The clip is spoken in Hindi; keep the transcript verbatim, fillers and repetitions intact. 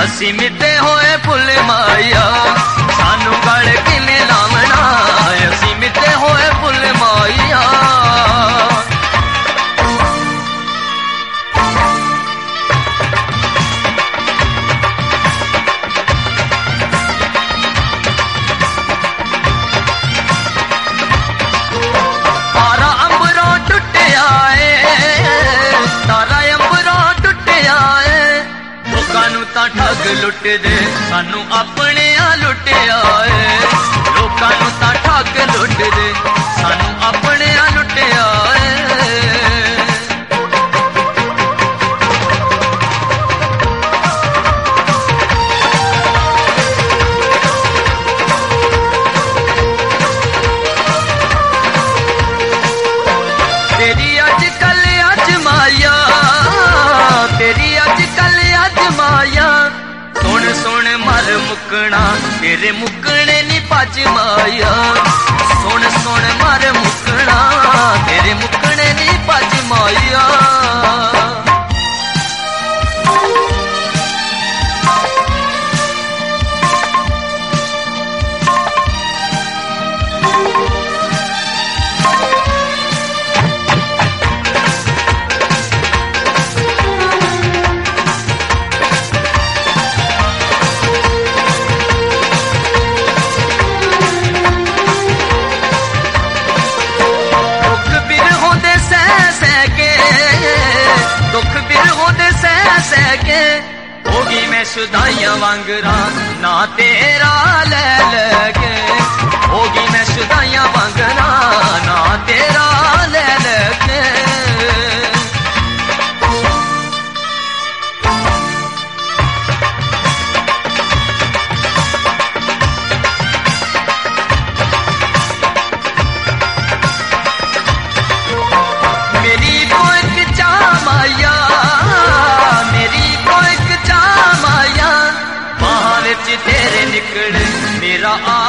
असी मिटे होए फुल माया सानू गल किने लावना असी मिटे होए फुल माया ठग लुट दे सानू अपने लुटिया है लोकां नू तां ठग लुट दे सानू अपने लुटिया तेरी अजकल अजमाया तेरी अजकल अजमाया सुन सुन मर मुकना तेरे मुकने नी भज माया सुन सुन मर मुकना तेरे मुकने नी भज माया होगी मैं शुदाइयां वांगरा ना तेरा ले लगे होगी मैं शुदाइयां वांगरा ना तेरा ले लगे मेरी कोई चामाया तेरे निकले मेरा